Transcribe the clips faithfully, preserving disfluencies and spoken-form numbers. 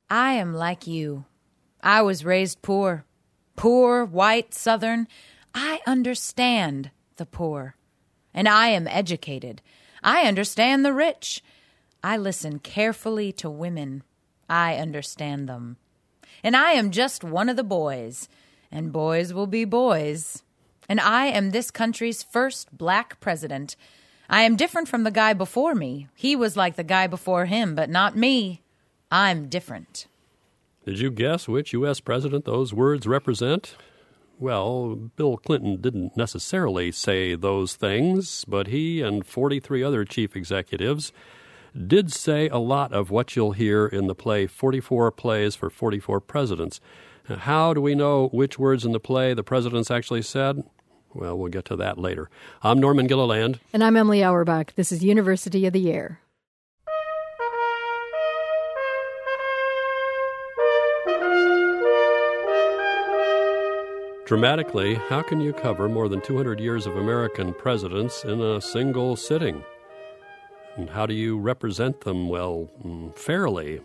I am like you. I was raised poor. Poor, white, Southern. I understand the poor. And I am educated. I understand the rich. I listen carefully to women. I understand them. And I am just one of the boys. And boys will be boys. And I am this country's first black president. I am different from the guy before me. He was like the guy before him, but not me. I'm different. Did you guess which U S president those words represent? Well, Bill Clinton didn't necessarily say those things, but he and forty-three other chief executives did say a lot of what you'll hear in the play forty-four Plays for forty-four Presidents. How do we know which words in the play the presidents actually said? Well, we'll get to that later. I'm Norman Gilliland. And I'm Emily Auerbach. This is University of the Air. Dramatically, how can you cover more than two hundred years of American presidents in a single sitting? And how do you represent them, well, fairly?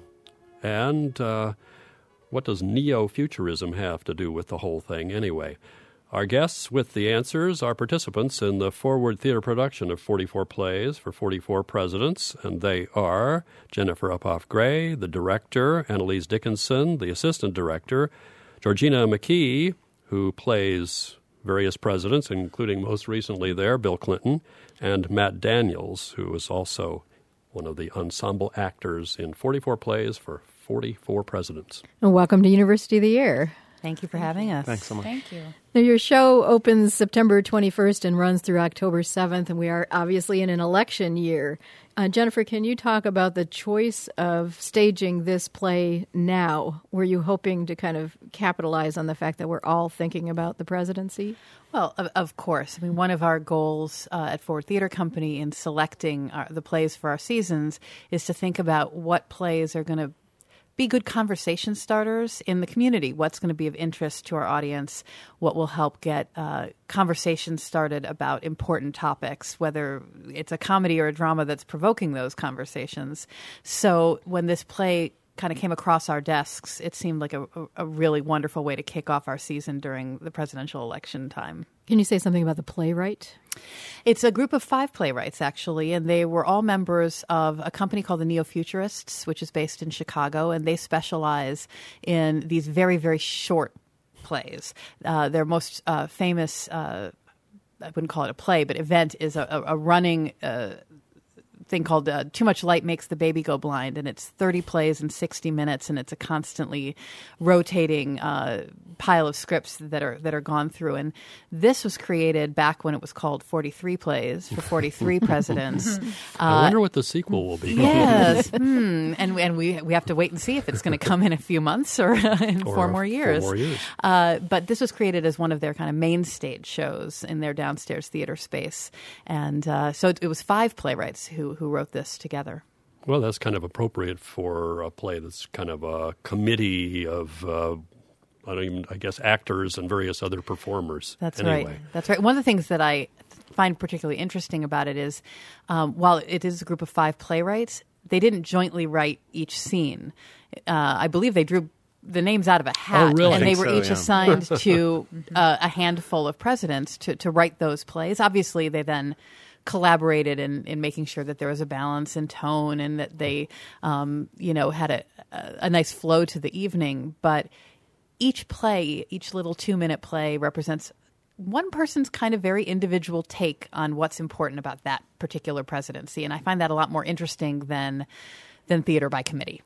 And uh, what does neo-futurism have to do with the whole thing anyway? Our guests with the answers are participants in the Forward Theater production of forty-four Plays for forty-four Presidents, and they are Jennifer Uphoff Gray, the director, Annalise Dickinson, the assistant director, Georgina McKee, who plays various presidents, including most recently there, Bill Clinton, and Matt Daniels, who is also one of the ensemble actors in forty-four Plays for forty-four Presidents. And welcome to University of the Air. Thank you for having us. Thanks so much. Thank you. Now, your show opens September twenty-first and runs through October seventh, and we are obviously in an election year. Uh, Jennifer, can you talk about the choice of staging this play now? Were you hoping to kind of capitalize on the fact that we're all thinking about the presidency? Well, of, of course. I mean, one of our goals uh, at Forward Theater Company in selecting our, the plays for our seasons is to think about what plays are going to be good conversation starters in the community. What's going to be of interest to our audience? What will help get uh, conversations started about important topics, whether it's a comedy or a drama that's provoking those conversations. So when this play kind of came across our desks, it seemed like a, a really wonderful way to kick off our season during the presidential election time. Can you say something about the playwright? It's a group of five playwrights, actually, and they were all members of a company called the Neo-Futurists, which is based in Chicago, and they specialize in these very, very short plays. Uh, their most uh, famous, uh, I wouldn't call it a play, but event is a, a, a running uh, thing called uh, Too Much Light Makes the Baby Go Blind, and it's thirty plays in sixty minutes, and it's a constantly rotating uh, pile of scripts that are that are gone through. And this was created back when it was called forty-three Plays for forty-three Presidents. I uh, wonder what the sequel will be. Yes, hmm. and and we we have to wait and see if it's going to come in a few months or in or four more years. Four more years. Uh, but this was created as one of their kind of main stage shows in their downstairs theater space, and uh, so it, it was five playwrights who who wrote this together. Well, that's kind of appropriate for a play that's kind of a committee of, uh, I don't even, I guess, actors and various other performers. That's anyway. right. That's right. One of the things that I find particularly interesting about it is, um, while it is a group of five playwrights, they didn't jointly write each scene. Uh, I believe they drew the names out of a hat, oh, really? and they were so, each yeah. assigned to uh, a handful of presidents to, to write those plays. Obviously, they then collaborated in, in making sure that there was a balance in tone and that they, um, you know, had a, a, a nice flow to the evening. But each play, each little two-minute play represents one person's kind of very individual take on what's important about that particular presidency. And I find that a lot more interesting than than theater by committee.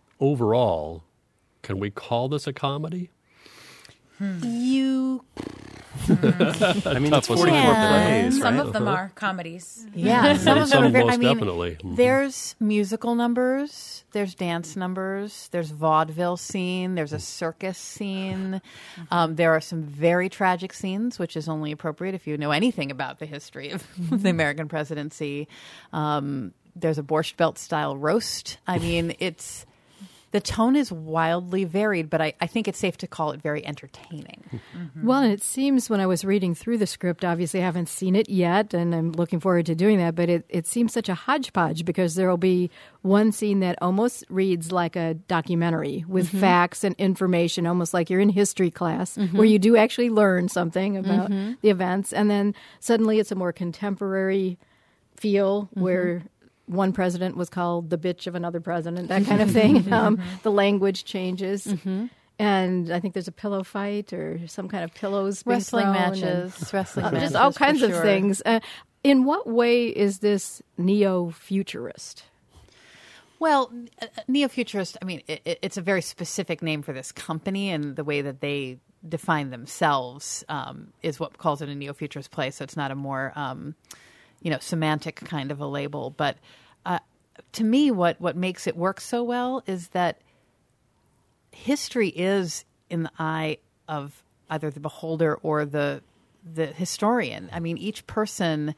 Overall, can we call this a comedy? Hmm. You... I mean, it's forty-four Yeah. plays, Some right? of them are comedies. Yeah, some of them Some are very, most I mean, definitely. Mhm. there's musical numbers, there's dance numbers, there's vaudeville scene, there's a circus scene. Um, there are some very tragic scenes, which is only appropriate if you know anything about the history of the American presidency. Um, there's a Borscht Belt style roast. I mean, it's The tone is wildly varied, but I, I think it's safe to call it very entertaining. Mm-hmm. Well, and it seems when I was reading through the script, obviously I haven't seen it yet, and I'm looking forward to doing that, but it, it seems such a hodgepodge because there will be one scene that almost reads like a documentary with mm-hmm. facts and information, almost like you're in history class, mm-hmm. where you do actually learn something about mm-hmm. the events, and then suddenly it's a more contemporary feel mm-hmm. where one president was called the bitch of another president, that kind of thing. um, the language changes. Mm-hmm. And I think there's a pillow fight or some kind of pillows being wrestling thrown matches, and, wrestling uh, matches, just all kinds for of sure. things. Uh, in what way is this neo-futurist? Well, uh, neo-futurist, I mean, it, it's a very specific name for this company, and the way that they define themselves um, is what calls it a neo-futurist play, so it's not a more... Um, you know, semantic kind of a label. But uh, to me, what, what makes it work so well is that history is in the eye of either the beholder or the the historian. I mean, each person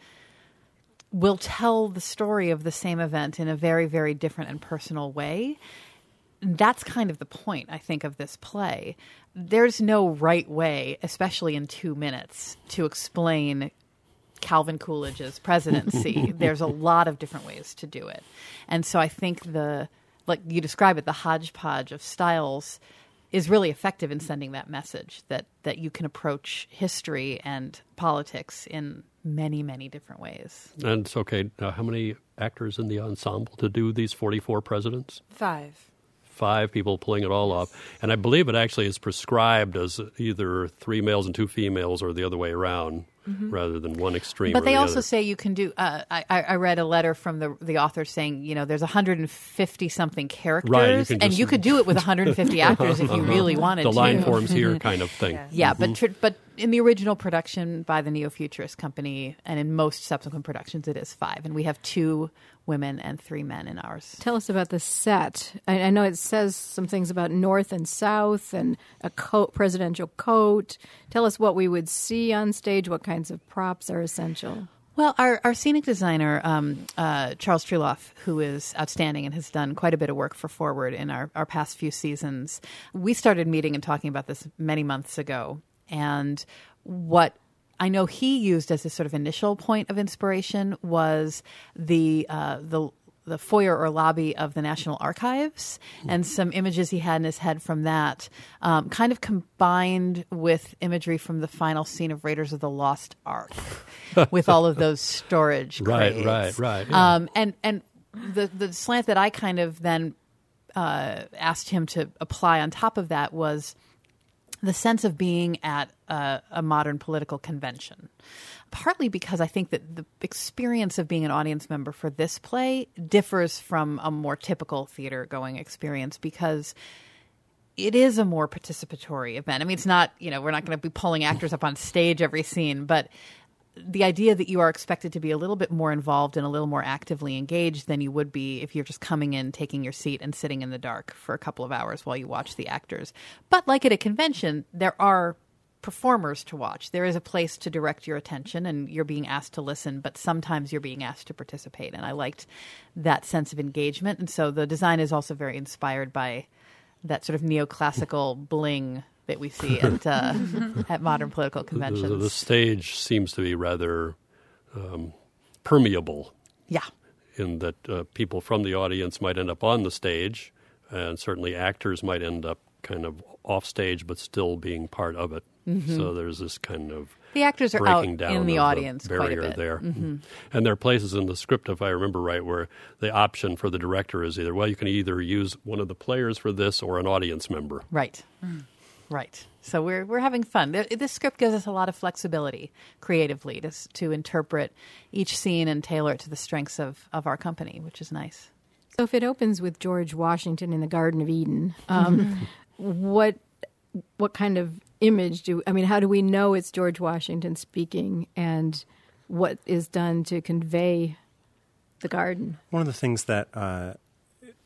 will tell the story of the same event in a very, very different and personal way. That's kind of the point, I think, of this play. There's no right way, especially in two minutes, to explain Calvin Coolidge's presidency. There's a lot of different ways to do it. And so I think the, like you describe it, the hodgepodge of styles is really effective in sending that message that, that you can approach history and politics in many, many different ways. And it's okay. Uh, how many actors in the ensemble to do these forty-four presidents? Five. Five people pulling it all off. And I believe it actually is prescribed as either three males and two females or the other way around. Mm-hmm. Rather than one extreme. But or they the also other. say you can do. Uh, I, I read a letter from the the author saying, you know, there's one hundred fifty something characters, right, you can and just, you could do it with one hundred fifty actors if you really wanted the to. The line forms here, kind of thing. Yeah, yeah mm-hmm. but tr- but in the original production by the Neo-Futurist Company, and in most subsequent productions, it is five, and we have two women and three men in ours. Tell us about the set. I, I know it says some things about north and south and a coat, presidential coat. Tell us what we would see on stage, what kinds of props are essential. Well, our, our scenic designer, um, uh, Charles Truloff, who is outstanding and has done quite a bit of work for Forward in our, our past few seasons, we started meeting and talking about this many months ago. And what I know he used as a sort of initial point of inspiration was the uh, the the foyer or lobby of the National Archives and some images he had in his head from that, um, kind of combined with imagery from the final scene of Raiders of the Lost Ark with all of those storage crates. Right, right, right. Yeah. Um, and and the, the slant that I kind of then uh, asked him to apply on top of that was the sense of being at a, a modern political convention. Partly because I think that the experience of being an audience member for this play differs from a more typical theater-going experience because it is a more participatory event. I mean, it's not, you know, we're not going to be pulling actors up on stage every scene, but the idea that you are expected to be a little bit more involved and a little more actively engaged than you would be if you're just coming in, taking your seat, and sitting in the dark for a couple of hours while you watch the actors. But like at a convention, there are performers to watch. There is a place to direct your attention, and you're being asked to listen, but sometimes you're being asked to participate. And I liked that sense of engagement. And so the design is also very inspired by that sort of neoclassical bling that we see at uh, at modern political conventions. The, the stage seems to be rather um, permeable. Yeah. In that uh, people from the audience might end up on the stage, and certainly actors might end up kind of off stage, but still being part of it. Mm-hmm. So there's this kind of the actors are breaking out down in the of audience the quite barrier a bit. there. Mm-hmm. And there are places in the script, if I remember right, where the option for the director is either, well, you can either use one of the players for this or an audience member. Right. Mm. Right. So we're we're having fun. This script gives us a lot of flexibility creatively to to interpret each scene and tailor it to the strengths of, of our company, which is nice. So if it opens with George Washington in the Garden of Eden, um, what what kind of image do I mean? How do we know it's George Washington speaking, and what is done to convey the garden? One of the things that uh,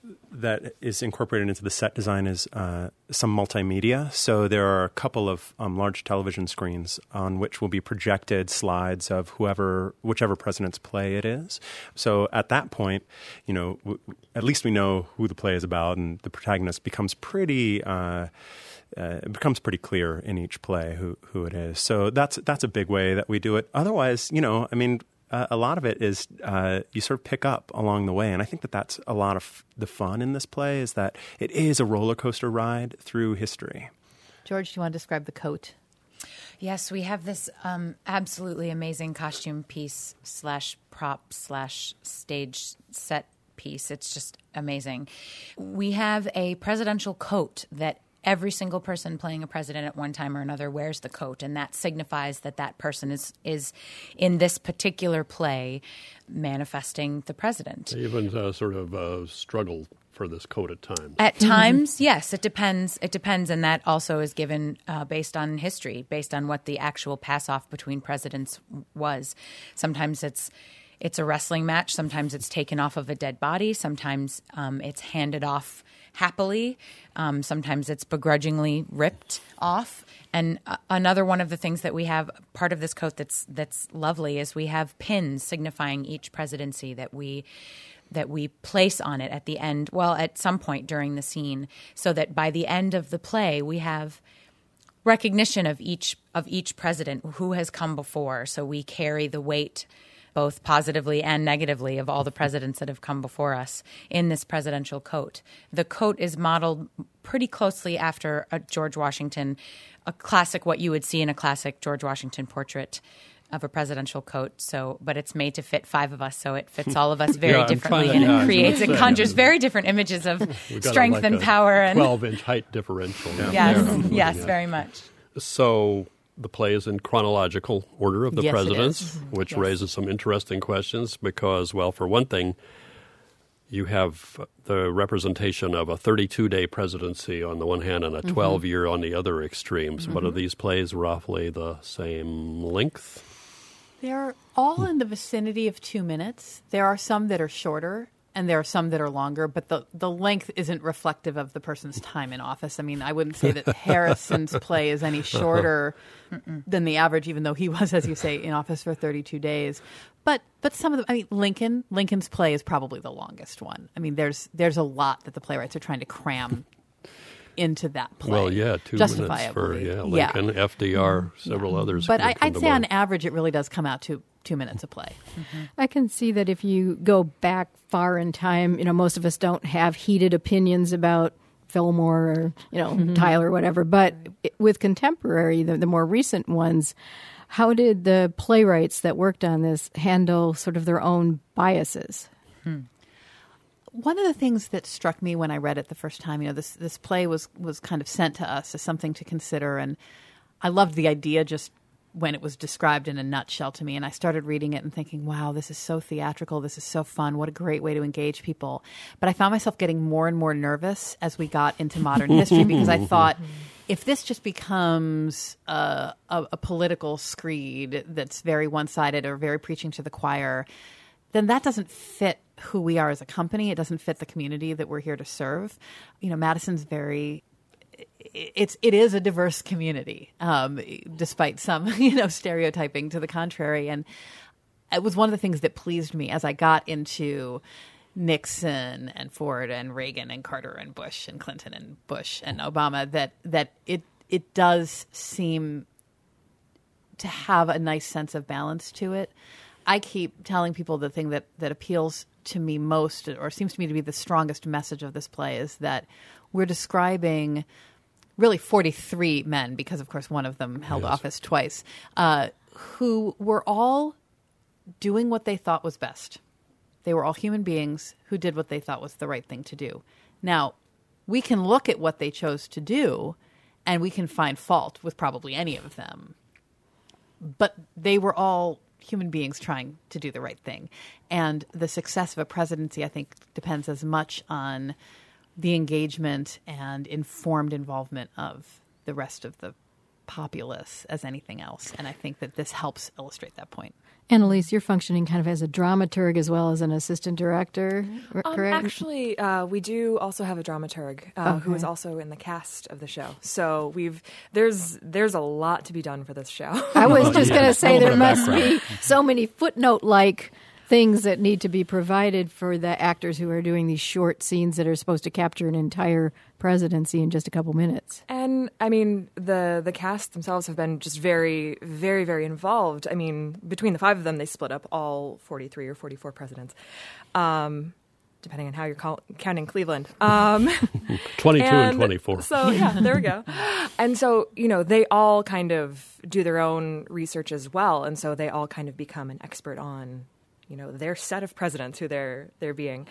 that is incorporated into the set design is uh, some multimedia. So there are a couple of um, large television screens on which will be projected slides of whoever, whichever president's play it is. So at that point, you know, w- at least we know who the play is about, and the protagonist becomes pretty. Uh, Uh, it becomes pretty clear in each play who, who it is. So that's that's a big way that we do it. Otherwise, you know, I mean, uh, a lot of it is uh, you sort of pick up along the way. And I think that that's a lot of f- the fun in this play is that it is a roller coaster ride through history. George, do you want to describe the coat? Yes, we have this um, absolutely amazing costume piece slash prop slash stage set piece. It's just amazing. We have a presidential coat that every single person playing a president at one time or another wears the coat, and that signifies that that person is is in this particular play manifesting the president. They even uh, sort of uh, struggle for this coat at times. At times, yes, it depends. It depends, and that also is given uh, based on history, based on what the actual pass-off between presidents was. Sometimes it's it's a wrestling match. Sometimes it's taken off of a dead body. Sometimes um, it's handed off happily. Um, sometimes it's begrudgingly ripped off. And uh, another one of the things that we have, part of this coat that's that's lovely, is we have pins signifying each presidency that we that we place on it at the end, well, at some point during the scene, so that by the end of the play we have recognition of each of each president who has come before. So we carry the weight, both positively and negatively, of all the presidents that have come before us in this presidential coat. The coat is modeled pretty closely after a George Washington, a classic, what you would see in a classic George Washington portrait of a presidential coat. So, but it's made to fit five of us, so it fits all of us very Yeah, I'm differently, trying to- and yeah, I it was creates, gonna it say, conjures yeah. very different images of We've got strength like and a power. And twelve-inch height differential. yes, Yeah. yes, Yeah. very much. So the play is in chronological order of the Yes, it presidents, is. which Yes. raises some interesting questions because, well, for one thing, you have the representation of a thirty-two-day presidency on the one hand and a twelve-year on the other extremes. But are these plays roughly the same length? They're all in the vicinity of two minutes. There are some that are shorter, and there are some that are longer, but the, the length isn't reflective of the person's time in office. I mean, I wouldn't say that Harrison's play is any shorter than the average, even though he was, as you say, in office for thirty-two days. But but some of them, I mean, Lincoln, Lincoln's play is probably the longest one. I mean, there's there's a lot that the playwrights are trying to cram into that play. Well, yeah, two minutes for justifiably. yeah, Lincoln, F D R, several others. But would I, come I'd to say on mind. average, it really does come out to two minutes of play. I can see that if you go back far in time, you know, most of us don't have heated opinions about Fillmore or, you know, Mm-hmm. Tyler or whatever. But it- with contemporary, the, the more recent ones, how did the playwrights that worked on this handle sort of their own biases? One of the things that struck me when I read it the first time, you know, this this play was was kind of sent to us as something to consider, and I loved the idea just when it was described in a nutshell to me. And I started reading it and thinking, wow, this is so theatrical. This is so fun. What a great way to engage people. But I found myself getting more and more nervous as we got into modern history because I thought, if this just becomes a, a, a political screed that's very one-sided or very preaching to the choir, then that doesn't fit who we are as a company. It doesn't fit the community that we're here to serve. You know, Madison's very... It's it is a diverse community, um, despite some you know stereotyping to the contrary. And it was one of the things that pleased me as I got into Nixon and Ford and Reagan and Carter and Bush and Clinton and Bush and Obama. That that it it does seem to have a nice sense of balance to it. I keep telling people the thing that that appeals to me most, or seems to me to be the strongest message of this play, is that we're describing really forty-three men, because of course one of them held Yes. office twice, uh, who were all doing what they thought was best. They were all human beings who did what they thought was the right thing to do. Now, we can look at what they chose to do, and we can find fault with probably any of them. But they were all human beings trying to do the right thing. And the success of a presidency, I think, depends as much on the engagement and informed involvement of the rest of the populace as anything else. And I think that this helps illustrate that point. Annalise, you're functioning kind of as a dramaturg as well as an assistant director, r- Um, correct? actually, uh, we do also have a dramaturg uh, who Okay. is also in the cast of the show. So we've there's there's a lot to be done for this show. I was just Yeah, going a to say little there bit of must background. be so many footnote-like things that need to be provided for the actors who are doing these short scenes that are supposed to capture an entire presidency in just a couple minutes. And I mean, the the cast themselves have been just very, very, very involved. I mean, between the five of them, they split up all forty-three or forty-four presidents, um, depending on how you're call- counting Cleveland. Um, twenty-two and, and twenty-four. So yeah, there we go. And so you know, they all kind of do their own research as well, and so they all kind of become an expert on, you know, their set of presidents who they're they're being,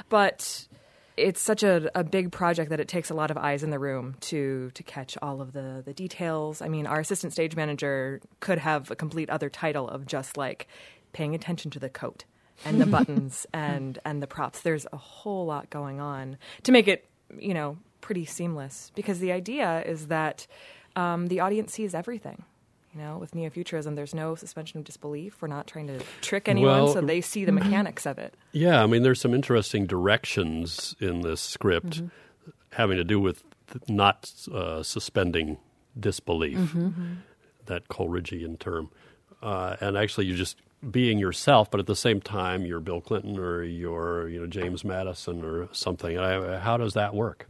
but it's such a, a big project that it takes a lot of eyes in the room to to catch all of the, the details. I mean, our assistant stage manager could have a complete other title of just like paying attention to the coat and the buttons and, and the props. There's a whole lot going on to make it, you know, pretty seamless, because the idea is that um, the audience sees everything. You know, with Neofuturism, there's no suspension of disbelief. We're not trying to trick anyone, Well, so they see the mechanics of it. Yeah, I mean, there's some interesting directions in this script having to do with th- not uh, suspending disbelief, that Coleridgean term. Uh, and actually, you're just being yourself, but at the same time, you're Bill Clinton or you're, you know, James Madison or something. I, how does that work?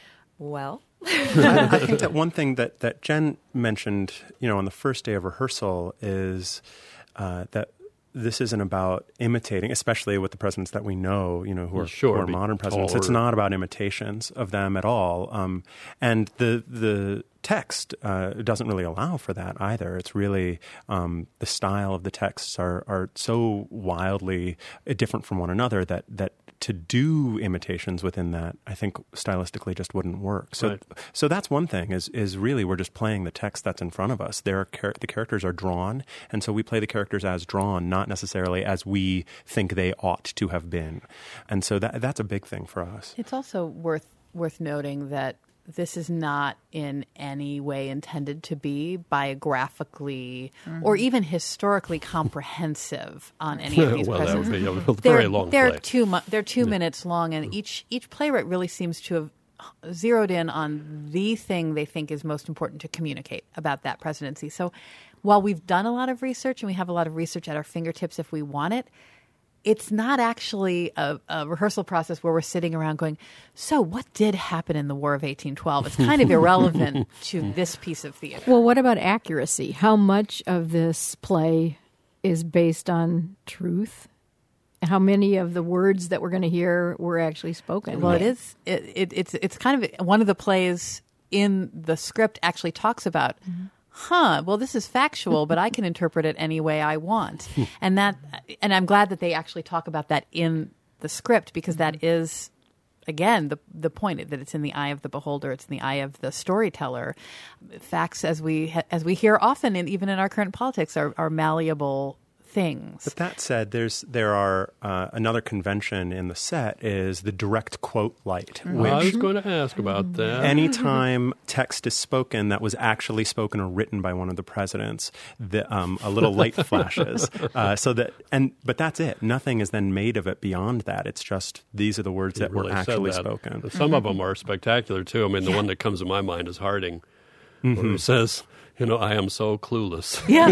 Well, I, I think that one thing that, that Jen mentioned, you know, on the first day of rehearsal is uh, that this isn't about imitating, especially with the presidents that we know, you know, who are, Sure, who are be modern presidents. taller. It's not about imitations of them at all. Um, and the the text uh, doesn't really allow for that either. It's really um, the style of the texts are are so wildly different from one another that that to do imitations within that, I think stylistically just wouldn't work. So, Right. so that's one thing is is really we're just playing the text that's in front of us. There, are char- the characters are drawn, and so we play the characters as drawn, not necessarily as we think they ought to have been. And so that that's a big thing for us. It's also worth worth noting that this is not in any way intended to be biographically or even historically comprehensive on any of these well, that presidents. would be a very they're, long they're play. two mu- they're two minutes long, and each each playwright really seems to have zeroed in on the thing they think is most important to communicate about that presidency. So while we've done a lot of research and we have a lot of research at our fingertips if we want it, it's not actually a, a rehearsal process where we're sitting around going, so what did happen in the War of eighteen twelve? It's kind of irrelevant to this piece of theater. Well, what about accuracy? How much of this play is based on truth? How many of the words that we're going to hear were actually spoken? Well, it is. It, it, it's it's kind of one of the plays in the script actually talks about. Huh. Well, this is factual, but I can interpret it any way I want, and that. And I'm glad that they actually talk about that in the script, because that is, again, the the point, that it's in the eye of the beholder. It's in the eye of the storyteller. Facts, as we as we hear often, and even in our current politics, are, are malleable things. But that said, there's there are uh, another convention in the set is the direct quote light, I was which going to ask about that. anytime text is spoken that was actually spoken or written by one of the presidents, the, um, a little light flashes. Uh, so that and but that's it. Nothing is then made of it beyond that. It's just these are the words You that were really said actually that. spoken. Some of them are spectacular, too. I mean, the one that comes to my mind is Harding, where he says, you know, I am so clueless. Yeah.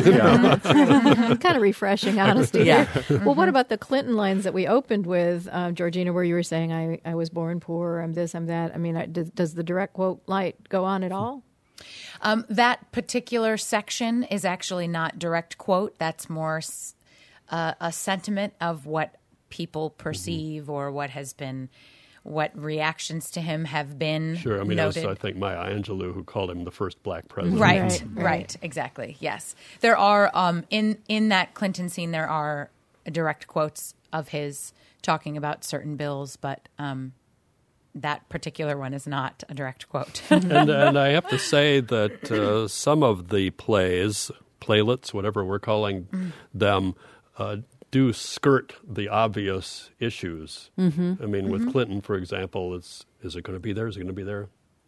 It's kind of refreshing, honesty. Yeah. there. Well, what about the Clinton lines that we opened with, um, Georgina, where you were saying, I, I was born poor, I'm this, I'm that. I mean, I, does, does the direct quote light go on at all? Um, that particular section is actually not direct quote. That's more s- uh, a sentiment of what people perceive or what has been, what reactions to him have been Sure. I mean, it was, noted. I think, Maya Angelou who called him the first black president. Right, Right, right, right. exactly. Yes, there are um, in in that Clinton scene. There are direct quotes of his talking about certain bills, but um, that particular one is not a direct quote. and, and I have to say that uh, some of the plays, playlets, whatever we're calling them, uh, do skirt the obvious issues. Mm-hmm. I mean, with Clinton, for example, it's is it going to be there? Is it going to be there?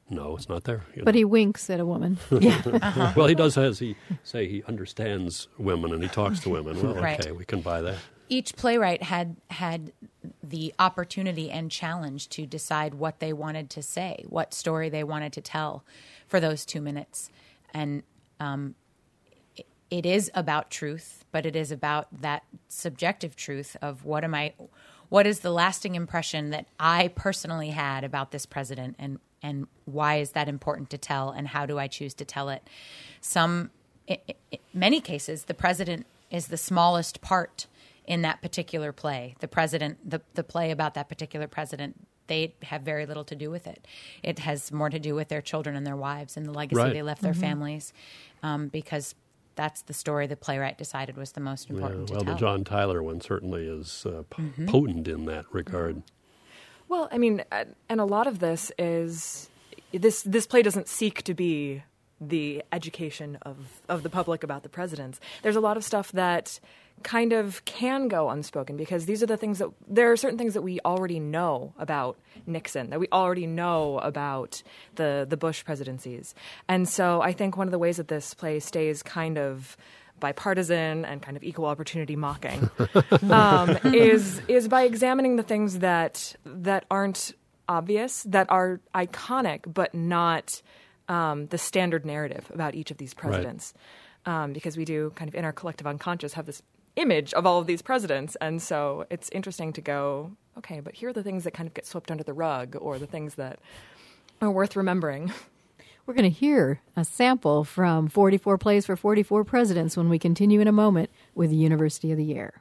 No, it's not there. you But know. he winks at a woman. Uh-huh. Well, he does, as he say, he understands women and he talks to women. Well, Right. okay, we can buy that. Each playwright had had the opportunity and challenge to decide what they wanted to say, what story they wanted to tell for those two minutes. And um, it, it is about truth, but it is about that subjective truth of what am I, what is the lasting impression that I personally had about this president, and and why is that important to tell, and how do I choose to tell it? Some, in many cases, the president is the smallest part in that particular play. The president, the, the play about that particular president, they have very little to do with it. It has more to do with their children and their wives and the legacy Right. they left their families, um, because that's the story the playwright decided was the most Yeah, important well, to the tell. John Tyler one certainly is uh, p- potent in that regard. Well, I mean, uh, and a lot of this is this this play doesn't seek to be the education of, of the public about the presidents. There's a lot of stuff that kind of can go unspoken because these are the things that there are certain things that we already know about Nixon, that we already know about the the Bush presidencies. And so I think one of the ways that this play stays kind of bipartisan and kind of equal opportunity mocking um, is is by examining the things that that aren't obvious, that are iconic, but not um, the standard narrative about each of these presidents. Right. Um, because we do kind of in our collective unconscious have this image of all of these presidents. And so it's interesting to go, okay, but here are the things that kind of get swept under the rug or the things that are worth remembering. We're going to hear a sample from forty-four Plays for forty-four Presidents when we continue in a moment with the University of the Year.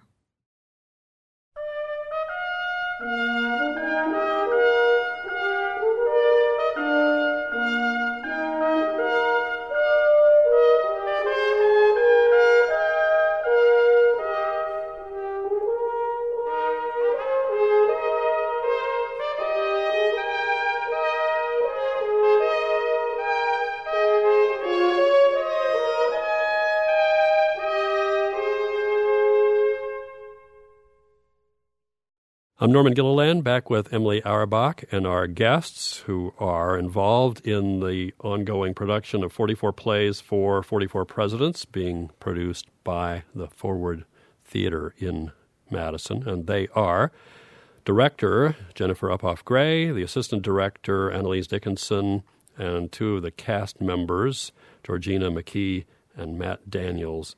I'm Norman Gilliland, back with Emily Auerbach and our guests who are involved in the ongoing production of forty-four Plays for forty-four Presidents being produced by the Forward Theater in Madison. And they are director Jennifer Uphoff Gray, the assistant director Annalise Dickinson, and two of the cast members, Georgina McKee and Matt Daniels.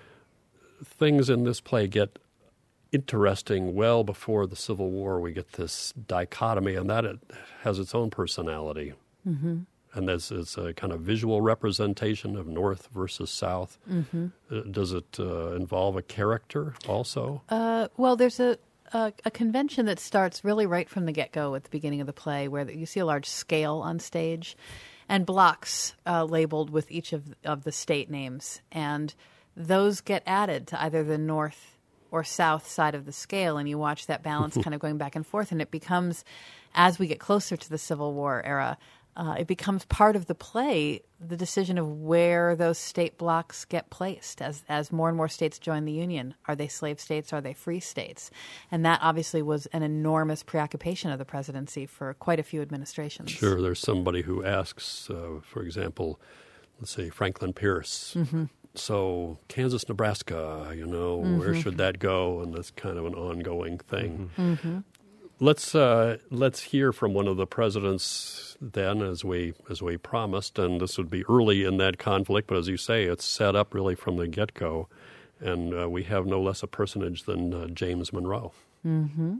Things in this play get interesting well before the Civil War. We get this dichotomy, and that it has its own personality. Mm-hmm. And this is a kind of visual representation of North versus South. Mm-hmm. Uh, does it uh, involve a character also? Uh, well, there's a, a a convention that starts really right from the get-go at the beginning of the play, where you see a large scale on stage and blocks uh, labeled with each of of the state names, and those get added to either the North or south side of the scale, and you watch that balance kind of going back and forth, and it becomes, as we get closer to the Civil War era, uh, it becomes part of the play, the decision of where those state blocks get placed as as more and more states join the Union. Are they slave states? Are they free states? And that obviously was an enormous preoccupation of the presidency for quite a few administrations. Sure, there's somebody who asks, uh, for example, let's say Franklin Pierce, mm-hmm. So Kansas, Nebraska, you know, mm-hmm. where should that go? And that's kind of an ongoing thing. Mm-hmm. Mm-hmm. Let's uh, let's hear from one of the presidents then, as we as we promised, and this would be early in that conflict. But as you say, it's set up really from the get go, and uh, we have no less a personage than uh, James Monroe. Mm-hmm.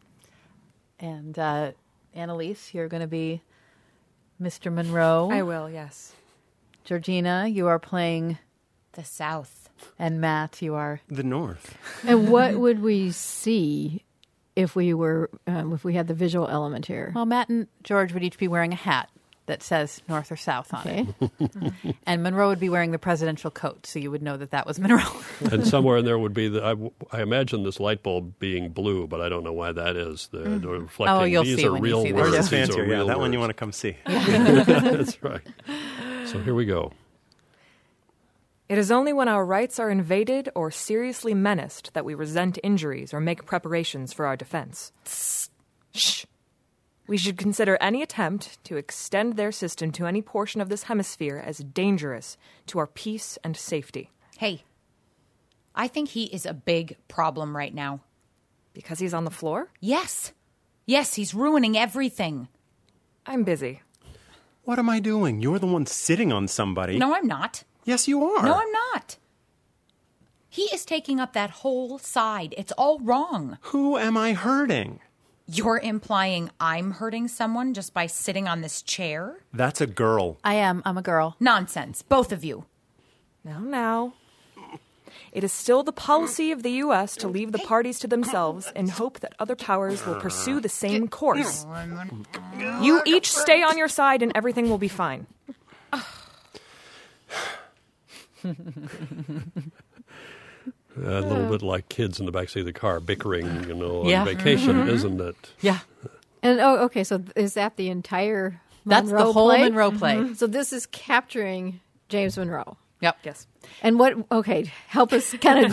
And uh, Annalise, you're going to be Mister Monroe. I will, yes. Georgina, you are playing the South. And Matt, you are the North. And what would we see if we were um, if we had the visual element here? Well, Matt and George would each be wearing a hat that says North or South on okay. it. And Monroe would be wearing the presidential coat, so you would know that that was Monroe. And somewhere in there would be, the, I, I imagine this light bulb being blue, but I don't know why that is. The, mm. the reflecting, oh, you'll these see are when real you see words. this. These are yeah, real that words. one you want to come see. That's right. So here we go. It is only when our rights are invaded or seriously menaced that we resent injuries or make preparations for our defense. Shh. We should consider any attempt to extend their system to any portion of this hemisphere as dangerous to our peace and safety. Hey, I think he is a big problem right now. Because he's on the floor? Yes. Yes, he's ruining everything. I'm busy. What am I doing? You're the one sitting on somebody. No, I'm not. Yes, you are. No, I'm not. He is taking up that whole side. It's all wrong. Who am I hurting? You're implying I'm hurting someone just by sitting on this chair? That's a girl. I am. I'm a girl. Nonsense. Both of you. Now, now. It is still the policy of the U S to leave the parties to themselves in hope that other powers will pursue the same course. You each stay on your side and everything will be fine. A little bit like kids in the backseat of the car bickering, you know, on Yeah. vacation, Mm-hmm. isn't it? Yeah. And oh, okay. So is that the entire That's Monroe the whole play? Monroe play. So this is capturing James Monroe. Yep. Yes. And what? Okay, help us kind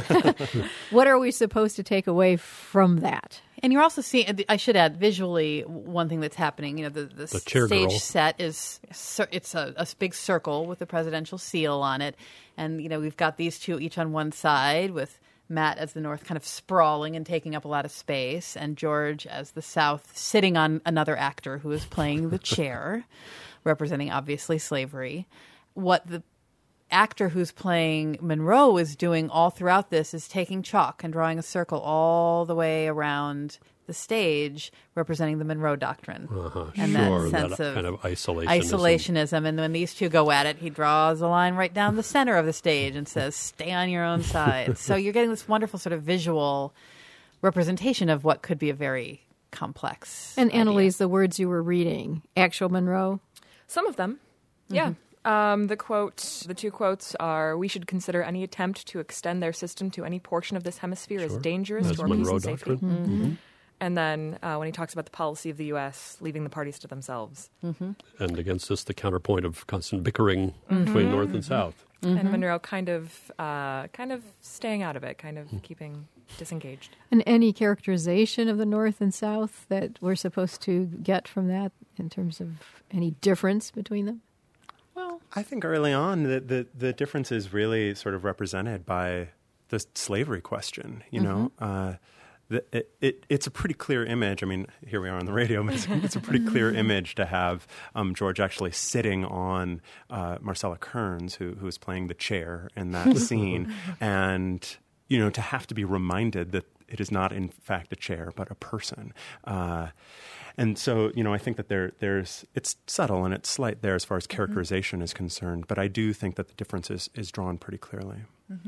of. What are we supposed to take away from that? And you're also seeing, I should add, visually, one thing that's happening, you know, the, the, The chair stage girl. set is, cir- it's a, a big circle with the presidential seal on it. And, you know, we've got these two each on one side with Matt as the North kind of sprawling and taking up a lot of space, and George as the South sitting on another actor who is playing the chair, representing, obviously, slavery. What the actor who's playing Monroe is doing all throughout this is taking chalk and drawing a circle all the way around the stage, representing the Monroe Doctrine. Uh-huh. And Sure, that sense that of kind of isolationism. isolationism. And when these two go at it, he draws a line right down the center of the stage and says, stay on your own side. So you're getting this wonderful sort of visual representation of what could be a very complex And idea. Annalise, the words you were reading, actual Monroe. Some of them. Yeah. Um, the quote, the two quotes are, we should consider any attempt to extend their system to any portion of this hemisphere as Sure. dangerous That's to our peace Monroe and safety. Doctrine. Mm-hmm. And then uh, when he talks about the policy of the U S, leaving the parties to themselves. And against this, the counterpoint of constant bickering between North and South. And Monroe kind of, uh, kind of staying out of it, kind of keeping disengaged. And any characterization of the North and South that we're supposed to get from that in terms of any difference between them? Well, I think early on the, the, the difference is really sort of represented by the slavery question, you know. Uh, the, it, it, it's a pretty clear image. I mean, here we are on the radio, but it's, it's a pretty clear image to have um, George actually sitting on uh, Marcella Kearns, who who is playing the chair in that scene, and, you know, to have to be reminded that it is not, in fact, a chair, but a person. Uh, and so, you know, I think that there, there's it's subtle and it's slight there as far as characterization is concerned, but I do think that the difference is, is drawn pretty clearly. Mm-hmm.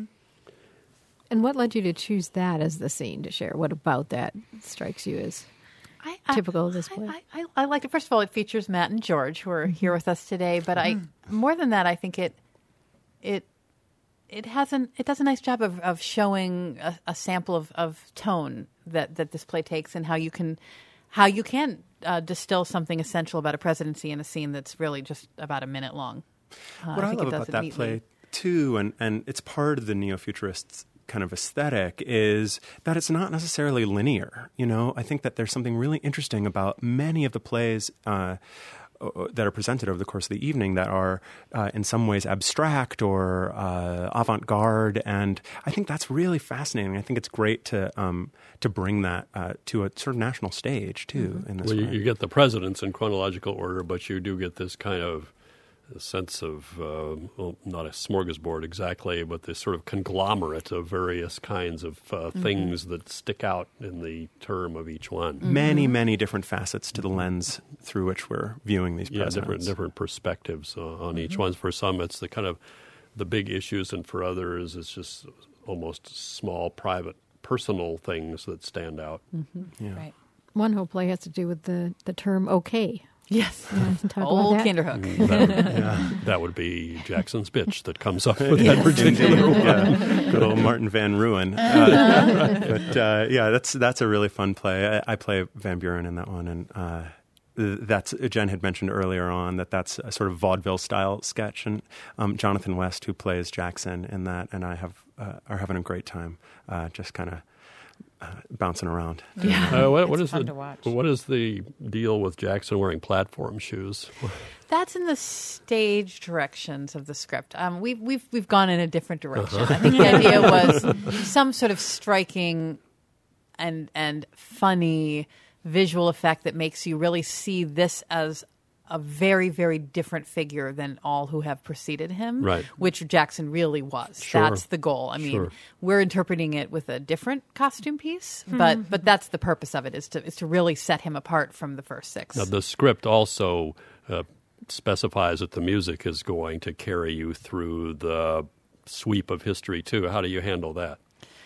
And what led you to choose that as the scene to share? What about that strikes you as I, I, typical of this I- play? I, I, I like it. First of all, it features Matt and George, who are here with us today. But I, more than that, I think it, it, it has an it does a nice job of, of showing a, a sample of, of tone that, that this play takes, and how you can, how you can uh, distill something essential about a presidency in a scene that's really just about a minute long. Uh, What I, think it love does about it that neatly. play too, and, and it's part of the neo-futurists kind of aesthetic, is that it's not necessarily linear. You know, I think that there's something really interesting about many of the plays uh, that are presented over the course of the evening that are uh, in some ways abstract or uh, avant-garde, and I think that's really fascinating. I think it's great to um, to bring that uh, to a sort of national stage too. In this Well, you, way. you get the presidents in chronological order, but you do get this kind of sense of, uh, well, not a smorgasbord exactly, but this sort of conglomerate of various kinds of uh, Mm-hmm. things that stick out in the term of each one. Many, many different facets to the lens through which we're viewing these Yeah, presidents. different different perspectives uh, on Mm-hmm. each one. For some, it's the kind of the big issues, and for others, it's just almost small, private, personal things that stand out. Yeah. Right. One whole play has to do with the, the term okay. Yes, You want to talk old about that? Kinderhook. That would, that would be Jackson's bitch that comes up with that particular one. Yeah, good old Martin Van Ruin. Uh, but uh, yeah, that's that's a really fun play. I, I play Van Buren in that one, and uh, that's Jen had mentioned earlier on that that's a sort of vaudeville style sketch, and um, Jonathan West, who plays Jackson in that, and I have uh, are having a great time, uh, just kind of uh, bouncing around. Uh, what, what It's is fun the to watch. what is the deal with Jackson wearing platform shoes? That's in the stage directions of the script. Um, we've we've we've gone in a different direction. I think the idea was some sort of striking and and funny visual effect that makes you really see this as a very, very different figure than all who have preceded him, Right. which Jackson really was. Sure. That's the goal. I mean, Sure. we're interpreting it with a different costume piece, but but that's the purpose of it, is to is to really set him apart from the first six. Now, the script also uh, specifies that the music is going to carry you through the sweep of history, too. How do you handle that?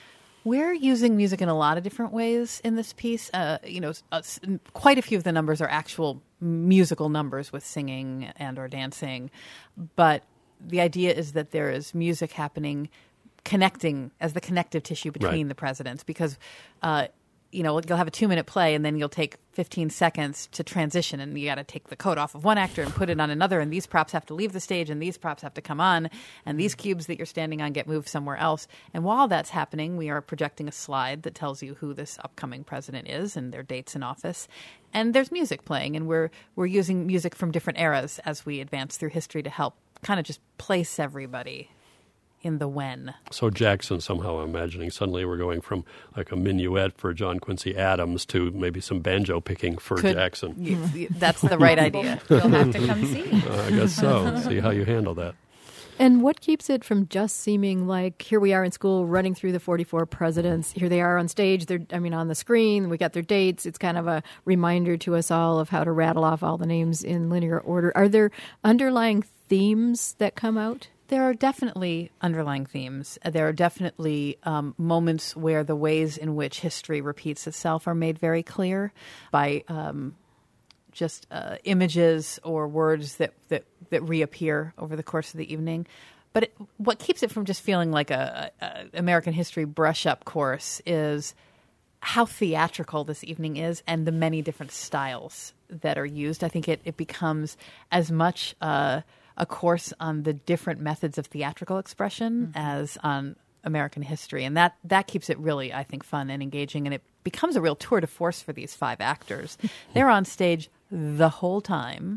We're using music in a lot of different ways in this piece. Uh, you know, uh, quite a few of the numbers are actual musical numbers with singing and or dancing, but the idea is that there is music happening, connecting as the connective tissue between Right. the presidents, because uh, you know, you'll have a two-minute play, and then you'll take fifteen seconds to transition, and you got to take the coat off of one actor and put it on another, and these props have to leave the stage, and these props have to come on, and these cubes that you're standing on get moved somewhere else. And while that's happening, we are projecting a slide that tells you who this upcoming president is and their dates in office. And there's music playing, and we're we're using music from different eras as we advance through history to help kind of just place everybody in the when. So Jackson, somehow I'm imagining suddenly we're going from like a minuet for John Quincy Adams to maybe some banjo picking for Could- Jackson. You- you- that's the right idea. You'll have to come see. Uh, I guess so. See how you handle that. And what keeps it from just seeming like here we are in school running through the forty-four presidents. Here they are on stage. They're, I mean, on the screen. We got their dates. It's kind of a reminder to us all of how to rattle off all the names in linear order. Are there underlying themes that come out? There are definitely underlying themes. There are definitely um, moments where the ways in which history repeats itself are made very clear by um, just uh, images or words that, that, that reappear over the course of the evening. But it, what keeps it from just feeling like a, a, a American history brush-up course is how theatrical this evening is and the many different styles that are used. I think it, it becomes as much uh, a course on the different methods of theatrical expression mm-hmm. as on American history. And that, that keeps it really, I think, fun and engaging. And it becomes a real tour de force for these five actors. They're on stage the whole time.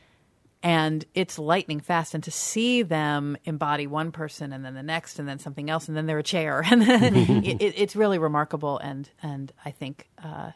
And it's lightning fast. And to see them embody one person and then the next and then something else and then they're a chair. And then it, it, it's really remarkable and, and I think uh,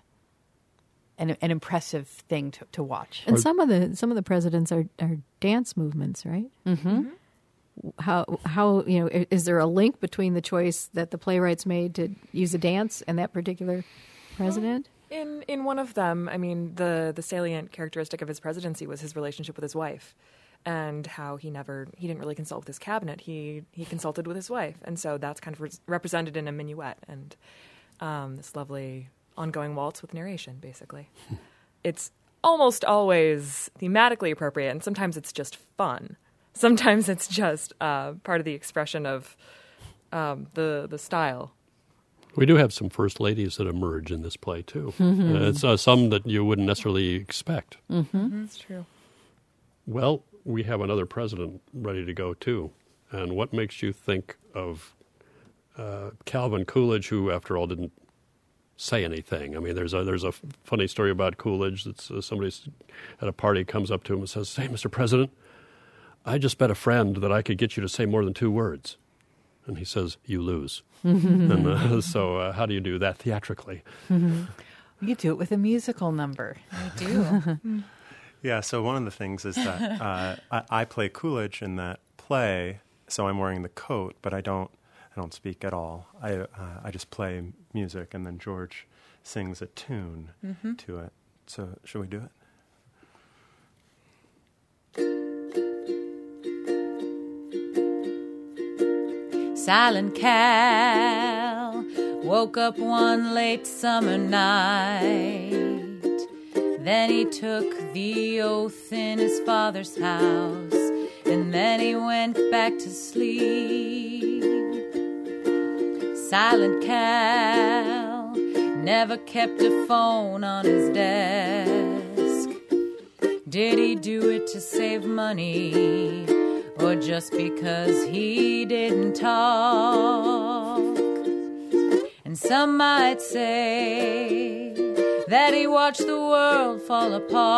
an, an impressive thing to, to watch. And some of the some of the presidents are, are dance movements, right? Mm-hmm. How how you know is there a link between the choice that the playwrights made to use a dance and that particular president? In in one of them, I mean, the the salient characteristic of his presidency was his relationship with his wife, and how he never he didn't really consult with his cabinet. He he consulted with his wife, and so that's kind of re- represented in a minuet and um, this lovely ongoing waltz with narration. Basically, it's almost always thematically appropriate, and sometimes it's just fun. Sometimes it's just uh, part of the expression of um, the the style. We do have some first ladies that emerge in this play, too. Mm-hmm. Uh, it's uh, some that you wouldn't necessarily expect. Mm-hmm. That's true. Well, we have another president ready to go, too. And what makes you think of uh, Calvin Coolidge, who, after all, didn't say anything? I mean, there's a, there's a funny story about Coolidge. That's uh, somebody at a party comes up to him and says, "Hey, Mister President, I just bet a friend that I could get you to say more than two words." And he says, "You lose." and uh, so uh, how do you do that theatrically? You do it with a musical number. I do. Yeah, so one of the things is that uh, I, I play Coolidge in that play, so I'm wearing the coat, but I don't I don't speak at all. I uh, I just play music, and then George sings a tune mm-hmm. to it. So should we do it? Silent Cal woke up one late summer night. Then he took the oath in his father's house, and then he went back to sleep. Silent Cal never kept a phone on his desk. Did he do it to save money, or just because he didn't talk? And And some might say that he watched the world fall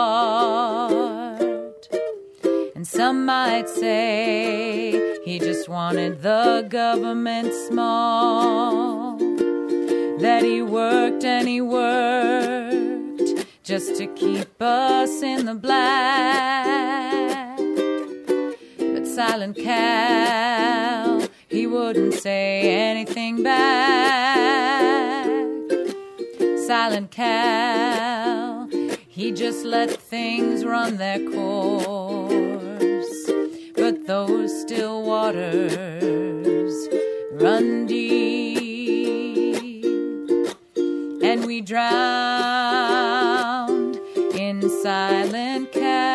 apart. And some might say he just wanted the government small. That he worked and he worked just to keep us in the black. But Silent Cal, he wouldn't say anything back. Silent Cal, he just let things run their course. But those still waters run deep, and we drowned in Silent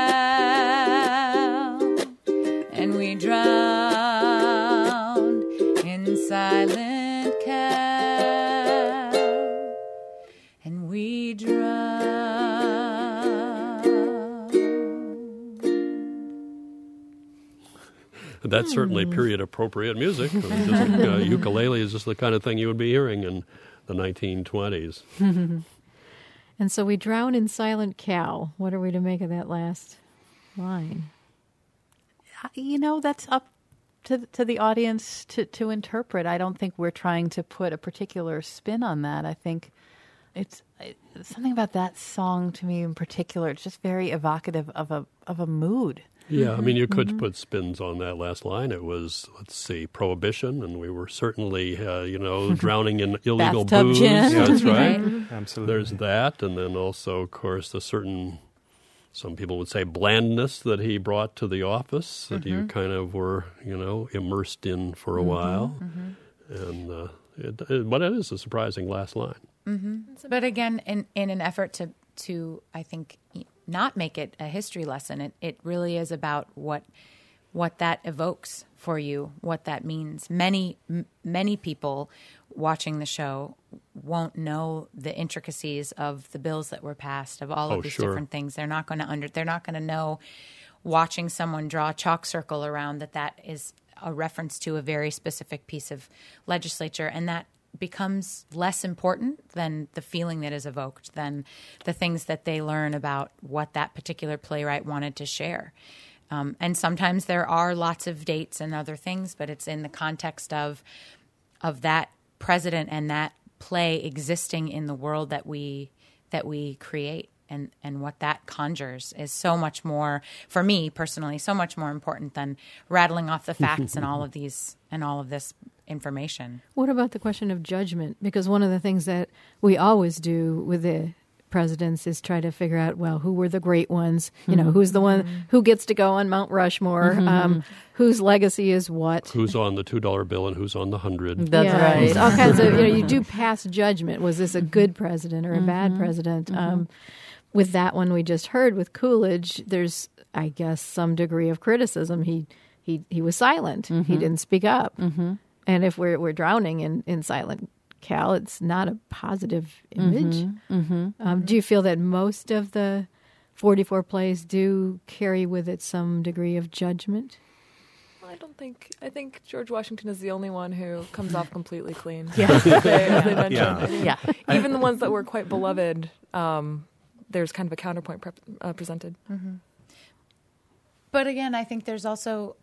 Cal, and we drowned in Silent Cal, and we drowned. That's certainly period-appropriate music. I mean, just, uh, ukulele is just the kind of thing you would be hearing in the nineteen twenties. And so we drown in Silent Cal. What are we to make of that last line? You know, that's up to to the audience to, to interpret. I don't think we're trying to put a particular spin on that. I think it's, it's something about that song to me in particular. It's just very evocative of a of a mood. Yeah, I mean, you could mm-hmm. put spins on that last line. It was, let's see, prohibition, and we were certainly, uh, you know, drowning in illegal Bathtub booze. gin. Yeah, that's right. Absolutely. There's that, and then also, of course, a certain, some people would say, blandness that he brought to the office that mm-hmm. you kind of were, you know, immersed in for a mm-hmm. while. Mm-hmm. And uh, it, it, but it is a surprising last line. Mm-hmm. But again, in, in an effort to, to, I think, not make it a history lesson. It it really is about what what that evokes for you, what that means. Many m- many people watching the show won't know the intricacies of the bills that were passed, of all oh, of these sure. different things. They're not going to under they're not going to know, watching someone draw a chalk circle around, that that is a reference to a very specific piece of legislature, and that becomes less important than the feeling that is evoked, than the things that they learn about what that particular playwright wanted to share. Um, and sometimes there are lots of dates and other things, but it's in the context of of that president and that play existing in the world that we that we create. And, and what that conjures is so much more, for me personally, so much more important than rattling off the facts and all of these and all of this information. What about the question of judgment? Because one of the things that we always do with the presidents is try to figure out, well, who were the great ones? You know, who's the one who gets to go on Mount Rushmore? Mm-hmm. Um, whose legacy is what? Who's on the two dollar bill and who's on the hundred? That's yeah, right. All kinds of, you know, you do pass judgment. Was this a good president or a mm-hmm. bad president? Mm-hmm. Um, with that one we just heard with Coolidge, there's, I guess, some degree of criticism. He he he was silent. Mm-hmm. He didn't speak up. Mm-hmm. And if we're we're drowning in, in Silent Cal, it's not a positive image. Mm-hmm. Mm-hmm. Um, do you feel that most of the forty-four plays do carry with it some degree of judgment? I don't think. I think George Washington is the only one who comes off completely clean. Yeah, as they, as they mentioned. Yeah. I mean, yeah. Even the ones that were quite beloved, um, there's kind of a counterpoint pre- uh, presented. Mm-hmm. But again, I think there's also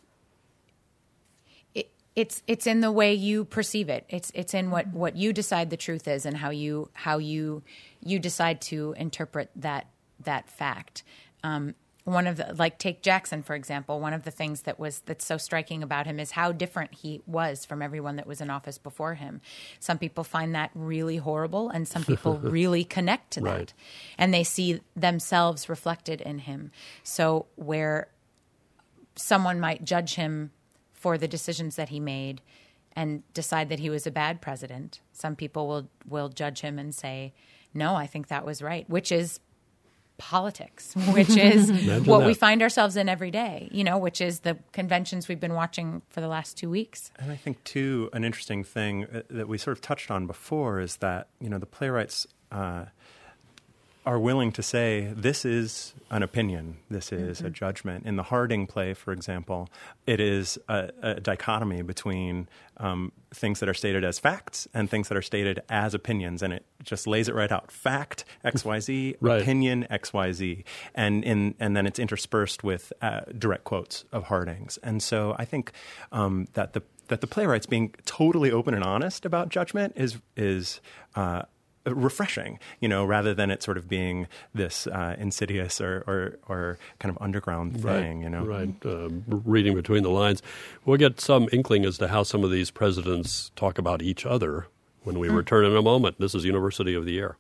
it, it's it's in the way you perceive it. It's it's in what, what you decide the truth is, and how you how you you decide to interpret that that fact. Um, One of the, like, take Jackson, for example. One of the things that was that's so striking about him is how different he was from everyone that was in office before him. Some people find that really horrible, and some people really connect to that. Right. And they see themselves reflected in him. So where someone might judge him for the decisions that he made and decide that he was a bad president, some people will, will judge him and say, no, I think that was right, which is politics, which is what that. we find ourselves in every day, you know, which is the conventions we've been watching for the last two weeks. And I think, too, an interesting thing that we sort of touched on before is that, you know, the playwrights, uh, are willing to say, this is an opinion, this is mm-hmm. a judgment. In the Harding play, for example, it is a, a dichotomy between um, things that are stated as facts and things that are stated as opinions, and it just lays it right out. Fact, X Y Z, right. opinion, X Y Z. And, in, and then it's interspersed with uh, direct quotes of Harding's. And so I think um, that the that the playwrights being totally open and honest about judgment is is uh, refreshing, you know, rather than it sort of being this uh, insidious or, or, or kind of underground thing, right, you know. Right, uh, reading between the lines. We'll get some inkling as to how some of these presidents talk about each other when we mm. return in a moment. This is University of the Air.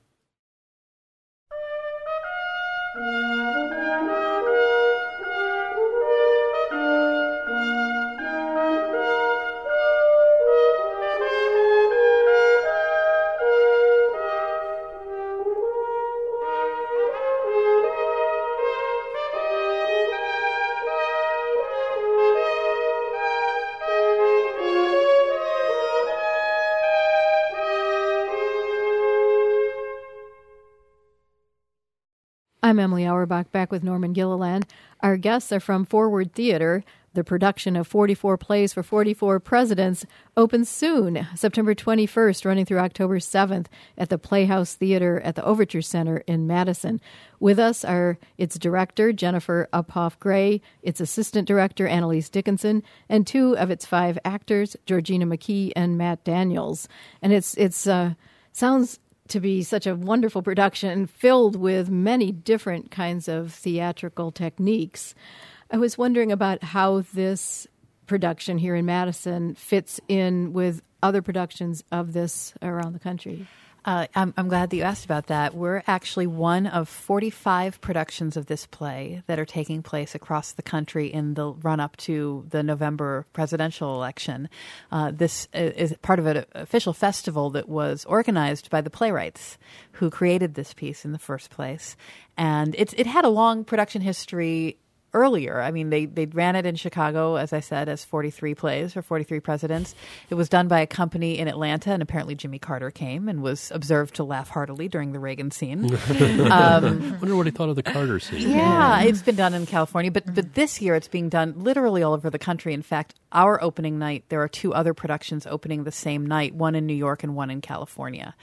I'm Emily Auerbach, back with Norman Gilliland. Our guests are from Forward Theater. The production of forty-four plays for forty-four presidents opens soon, September twenty-first, running through October seventh at the Playhouse Theater at the Overture Center in Madison. With us are its director, Jennifer Uphoff Gray, its assistant director, Annalise Dickinson, and two of its five actors, Georgina McKee and Matt Daniels. And it's it's uh, sounds to be such a wonderful production filled with many different kinds of theatrical techniques. I was wondering about how this production here in Madison fits in with other productions of this around the country. Uh, I'm, I'm glad that you asked about that. We're actually one of forty-five productions of this play that are taking place across the country in the run-up to the November presidential election. Uh, this is part of an official festival that was organized by the playwrights who created this piece in the first place. And it's, it had a long production history earlier. I mean, they, they ran it in Chicago, as I said, as forty-three plays for forty-three presidents. It was done by a company in Atlanta, and apparently Jimmy Carter came and was observed to laugh heartily during the Reagan scene. um, I wonder what he thought of the Carter scene. Yeah, it's been done in California, but but this year it's being done literally all over the country. In fact, our opening night, there are two other productions opening the same night, one in New York and one in California.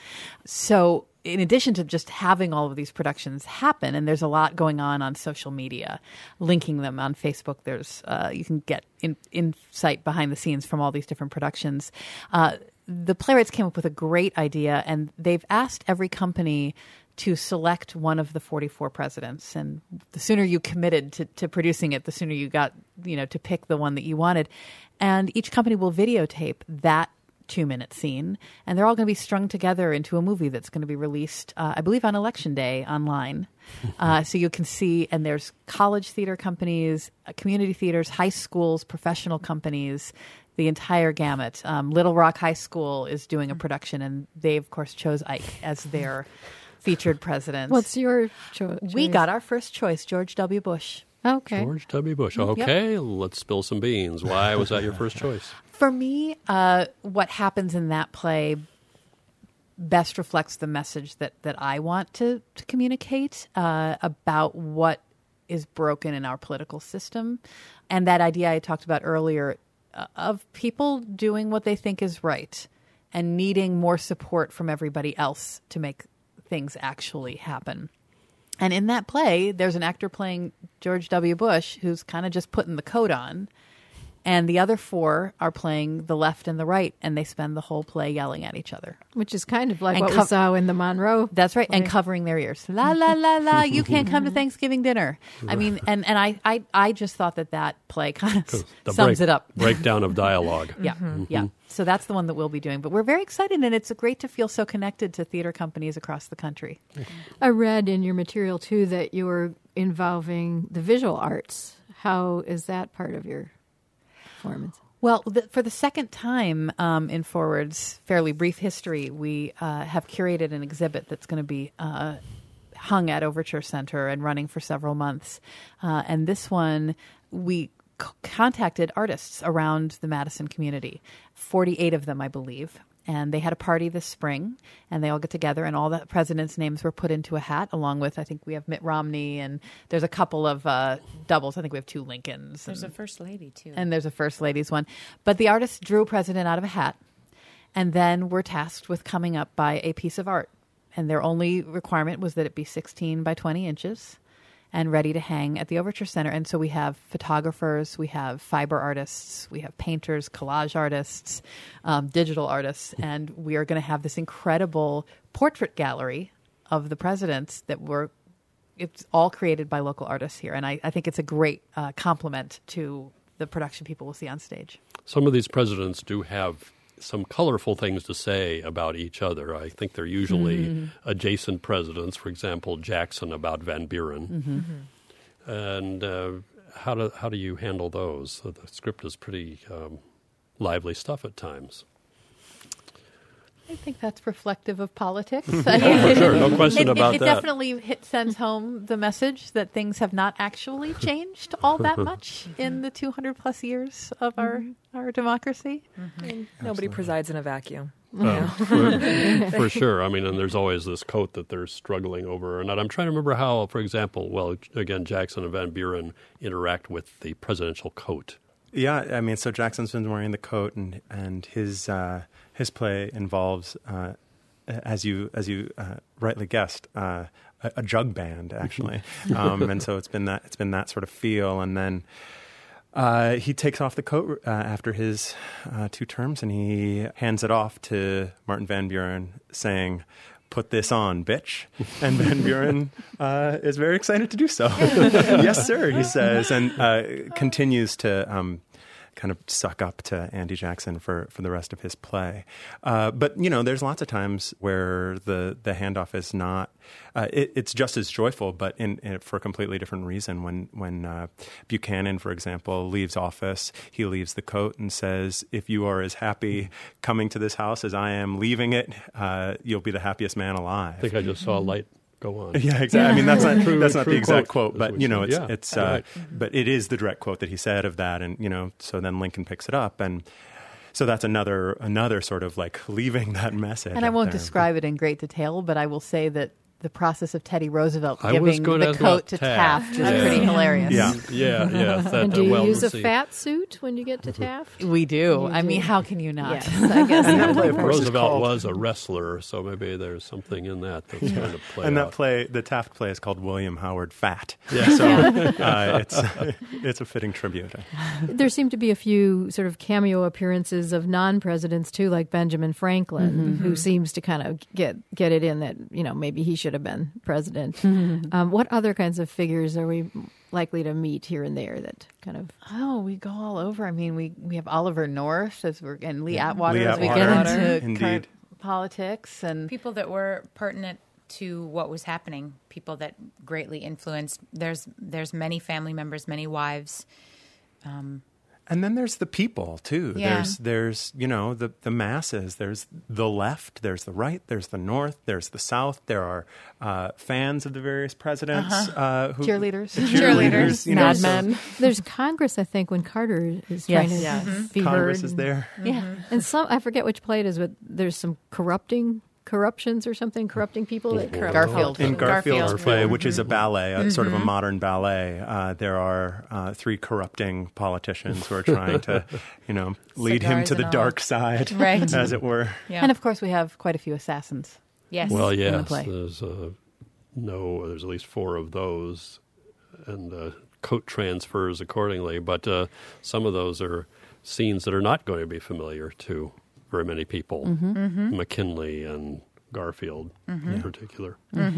So in addition to just having all of these productions happen, and there's a lot going on on social media, linking them on Facebook, there's uh, you can get in, insight behind the scenes from all these different productions. Uh, the playwrights came up with a great idea, and they've asked every company to select one of the forty-four presidents. And the sooner you committed to, to producing it, the sooner you got, you know, to pick the one that you wanted. And each company will videotape that two-minute scene, and they're all going to be strung together into a movie that's going to be released, uh, I believe, on Election Day online. Uh, so you can see, and there's college theater companies, uh, community theaters, high schools, professional companies, the entire gamut. Um, Little Rock High School is doing a production, and they, of course, chose Ike as their featured president. What's your cho- choice? We got our first choice, George W. Bush. Okay. George W. Bush. Okay, yep. Let's spill some beans. Why was that your first choice? For me, uh, what happens in that play best reflects the message that, that I want to, to communicate uh, about what is broken in our political system. And that idea I talked about earlier uh, of people doing what they think is right and needing more support from everybody else to make things actually happen. And in that play, there's an actor playing George W. Bush who's kind of just putting the coat on. And the other four are playing the left and the right, and they spend the whole play yelling at each other. Which is kind of like and what co- we saw in the Monroe. That's right, play. And covering their ears. La, la, la, la, you can't come to Thanksgiving dinner. I mean, and, and I, I, I just thought that that play kind of the sums break, it up. Breakdown of dialogue. Yeah, mm-hmm. yeah. So that's the one that we'll be doing. But we're very excited, and it's great to feel so connected to theater companies across the country. I read in your material, too, that you were involving the visual arts. How is that part of your performance? Well, the, for the second time um, in Forward's fairly brief history, we uh, have curated an exhibit that's going to be uh, hung at Overture Center and running for several months. Uh, and this one, we c- contacted artists around the Madison community, forty-eight of them, I believe. And they had a party this spring, and they all get together, and all the presidents' names were put into a hat, along with, I think we have Mitt Romney, and there's a couple of uh, doubles. I think we have two Lincolns. There's and, a first lady, too. And there's a first lady's one. But the artist drew a president out of a hat, and then were tasked with coming up by a piece of art. And their only requirement was that it be sixteen by twenty inches and ready to hang at the Overture Center. And so we have photographers, we have fiber artists, we have painters, collage artists, um, digital artists, and we are going to have this incredible portrait gallery of the presidents that were, it's all created by local artists here. And I, I think it's a great uh, compliment to the production people we'll see on stage. Some of these presidents do have some colorful things to say about each other. I think they're usually mm-hmm. adjacent presidents. For example, Jackson about Van Buren. Mm-hmm. Mm-hmm. And uh, how do how do you handle those? The script is pretty um, lively stuff at times. I think that's reflective of politics. Oh, for sure, no question it, about it, it that. It definitely hit, sends home the message that things have not actually changed all that much in the two hundred plus years of our our democracy. Mm-hmm. Nobody presides in a vacuum. Uh, for, for sure. I mean, and there's always this coat that they're struggling over. And I'm trying to remember how, for example, well, again, Jackson and Van Buren interact with the presidential coat. Yeah, I mean, so Jackson's been wearing the coat, and and his uh, his play involves, uh, as you as you uh, rightly guessed, uh, a, a jug band actually, um, and so it's been that it's been that sort of feel, and then uh, he takes off the coat uh, after his uh, two terms, and he hands it off to Martin Van Buren, saying, "Put this on, bitch." And Van Buren uh, is very excited to do so. "Yes, sir," he says, and uh, continues to um, kind of suck up to Andy Jackson for, for the rest of his play. Uh, but, you know, there's lots of times where the, the handoff is not, uh, it, it's just as joyful, but in, in, for a completely different reason. When, when uh, Buchanan, for example, leaves office, he leaves the coat and says, "If you are as happy coming to this house as I am leaving it, uh, you'll be the happiest man alive." I think I just saw a light go on. Yeah, exactly. I mean, that's not true, that's not true the exact quote, quote, but you know, it's yeah, it's uh, right. but it is the direct quote that he said of that, and you know, so then Lincoln picks it up, and so that's another another sort of like leaving that message. And I won't there. describe it in great detail, but I will say that the process of Teddy Roosevelt I was giving going the to coat ask to about Taft Taft. is Yeah. pretty hilarious. Yeah. Yeah, yeah. That, And do you well, use a see. fat suit when you get to Taft? We do. You I do. mean, how can you not? Yes, I guess. And that play, of course, is Roosevelt called, was a wrestler, so maybe there's something in that that's going to play and out. that play, the Taft play, is called William Howard Fat. Yeah. So uh, it's it's a fitting tribute. There seem to be a few sort of cameo appearances of non-presidents too, like Benjamin Franklin, Mm-hmm. who seems to kind of get get it in that, you know, maybe he should have been president. Um, what other kinds of figures are we likely to meet here and there that kind of? Oh, we go all over. I mean, we, we have Oliver North as we're and Lee Atwater Lee as we Atwater, get into indeed. current politics and People that were pertinent to what was happening, people that greatly influenced. There's there's many family members, many wives. Um, And then there's the people too. Yeah. There's there's you know the the masses. There's the left. There's the right. There's the north. There's the south. There are uh, fans of the various presidents. Uh-huh. Uh, who, cheerleaders. Cheerleaders. You know, Mad so Men. There's Congress, I think, when Carter is Yes. trying to Yes. be Congress heard. is there. Yeah. And some, I forget which play it is, but there's some corrupting corruptions or something, corrupting people. That Garfield. Garfield. In Garfield's Garfield. play, which is a ballet, a, sort of a modern ballet, uh, there are uh, three corrupting politicians who are trying to, you know, lead him Cigars to the and all. dark side, Right. as it were. yeah. And of course, we have quite a few assassins. yes. Well, the yes, play. there's uh, no, there's at least four of those, and uh, coat transfers accordingly. But uh, some of those are scenes that are not going to be familiar to very many people. Mm-hmm. McKinley and Garfield in particular.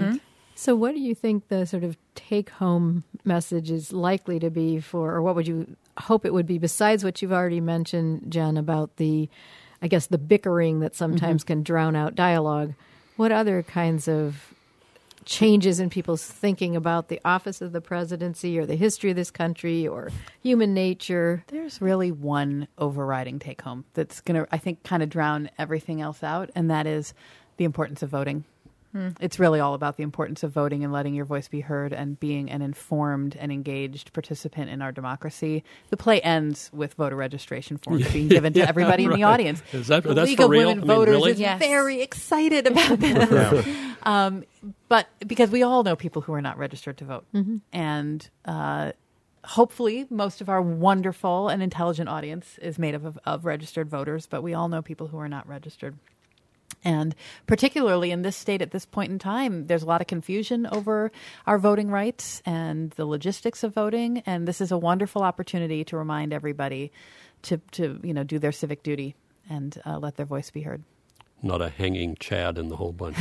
So, what do you think the sort of take-home message is likely to be for, or what would you hope it would be, besides what you've already mentioned, Jen, about the, I guess, the bickering that sometimes can drown out dialogue? What other kinds of changes in people's thinking about the office of the presidency or the history of this country or human nature? There's really one overriding take home that's going to, I think, kind of drown everything else out, and that is the importance of voting. It's really all about the importance of voting and letting your voice be heard and being an informed and engaged participant in our democracy. The play ends with voter registration forms being given to Yeah, everybody in the right. audience. Is that- the that's League for of real? Women I mean, Voters really? is Yes. very excited about this. um, but because we all know people who are not registered to vote. And uh, hopefully most of our wonderful and intelligent audience is made up of, of registered voters, but we all know people who are not registered. And particularly in this state at this point in time, there's a lot of confusion over our voting rights and the logistics of voting. And this is a wonderful opportunity to remind everybody to, to you know, do their civic duty and uh, let their voice be heard. Not a hanging Chad in the whole bunch.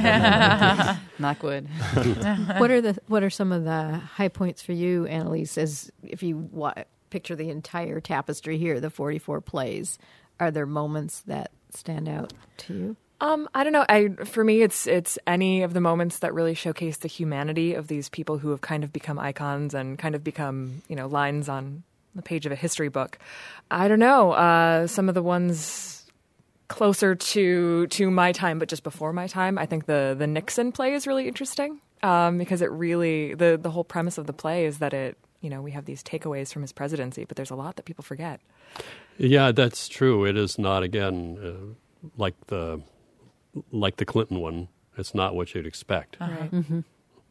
Not good. What are the what are some of the high points for you, Annalise? As if you wa- picture the entire tapestry here, the forty-four plays, are there moments that stand out to you? Um, I don't know. I for me, it's it's any of the moments that really showcase the humanity of these people who have kind of become icons and kind of become, you know, lines on the page of a history book. I don't know. Uh, some of the ones closer to to my time, but just before my time. I think the the Nixon play is really interesting um, because it really the the whole premise of the play is that it you know we have these takeaways from his presidency, but there's a lot that people forget. Yeah, that's true. It is not, again, uh, like the like the Clinton one. It's not what you'd expect. Right. Mm-hmm.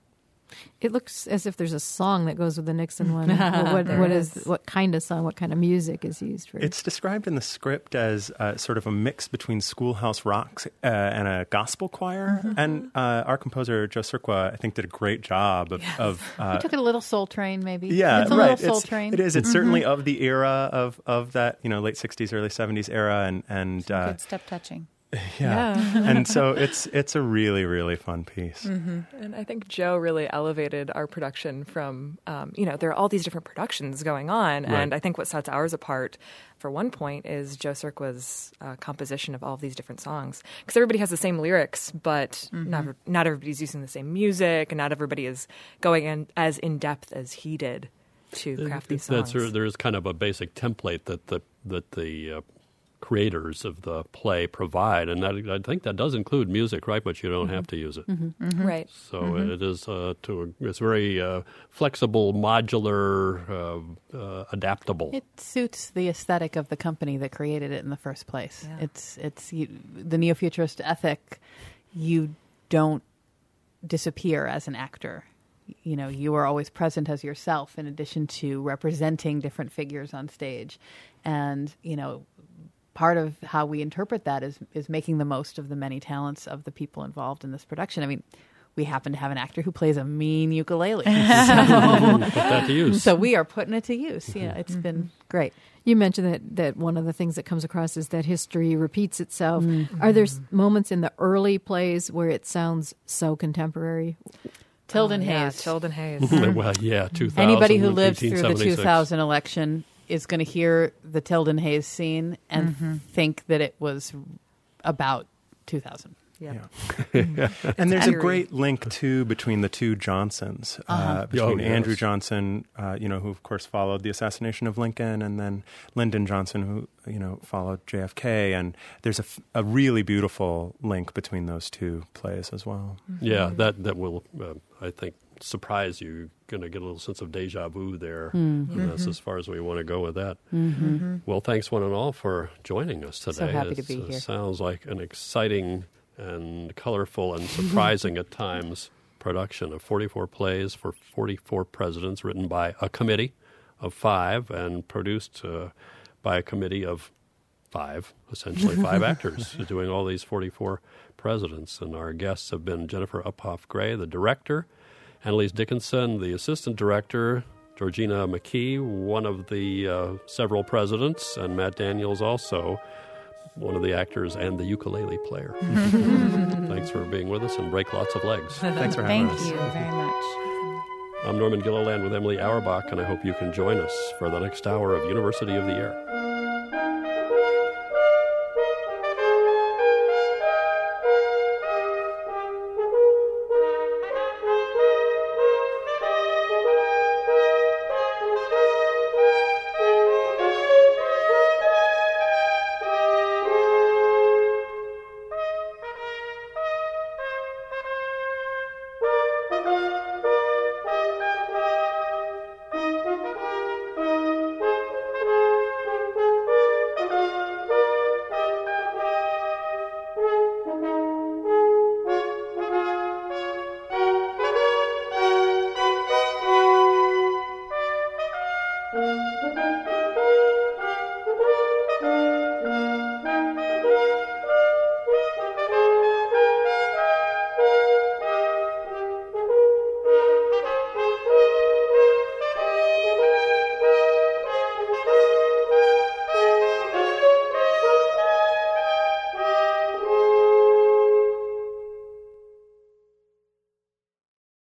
It looks as if there's a song that goes with the Nixon one. Well, what, what is what kind of song? What kind of music is used for? It's described in the script as uh, sort of a mix between Schoolhouse Rock uh, and a gospel choir. Mm-hmm. And uh, our composer, Joe Sirkwa, I think did a great job of... Yes. of uh, We took it a little Soul Train, maybe. Yeah, it's a right. little Soul It's- Train. It is. It's Mm-hmm. certainly of the era of, of that, you know, late sixties, early seventies era. And, and Some uh, good step touching. yeah. and so it's it's a really, really fun piece. And I think Joe really elevated our production from, um, you know, there are all these different productions going on. Right. And I think what sets ours apart, for one point, is Joe Sirkwa's uh, composition of all of these different songs. Because everybody has the same lyrics, but not, not everybody's using the same music, and not everybody is going in as in-depth as he did to craft these songs. That's, there is kind of a basic template that the, that the uh, creators of the play provide, and that, I think that does include music, right? But you don't have to use it. Right. So it is uh, to it's very uh, flexible, modular, uh, uh, adaptable. It suits the aesthetic of the company that created it in the first place. Yeah. It's it's you, the neo-futurist ethic. You don't disappear as an actor. You know, you are always present as yourself in addition to representing different figures on stage. And, you know, part of how we interpret that is is making the most of the many talents of the people involved in this production. I mean, we happen to have an actor who plays a mean ukulele. Put that to use. So we are putting it to use. Yeah, it's been great. You mentioned that, that one of the things that comes across is that history repeats itself. Are there s- moments in the early plays where it sounds so contemporary? Tilden Oh, yeah, Hayes. Tilden Hayes. Well, yeah, two thousand. Anybody who lived through the two eighteen seventy-six. thousand election is going to hear the Tilden Hayes scene and think that it was about two thousand. Yep. Yeah. And there's a eerie. great link, too, between the two Johnsons, uh, between Oh, Andrew yes. Johnson, uh, you know, who, of course, followed the assassination of Lincoln, and then Lyndon Johnson, who, you know, followed J F K. And there's a, f- a really beautiful link between those two plays as well. Yeah, that that will, uh, I think, surprise you. You're going to get a little sense of deja vu there. That's as far as we want to go with that. Well, thanks one and all for joining us today. happy to It's, be uh, here. Sounds like an exciting and colorful and surprising at times production of forty-four plays for forty-four presidents, written by a committee of five and produced uh, by a committee of five, essentially five actors doing all these forty-four presidents. And our guests have been Jennifer Uphoff Gray, the director, Annalise Dickinson, the assistant director, Georgina McKee, one of the uh, several presidents, and Matt Daniels, also one of the actors and the ukulele player. Thanks for being with us, and break lots of legs. Thanks for having Thank us. you very much. I'm Norman Gilliland with Emily Auerbach, and I hope you can join us for the next hour of University of the Air.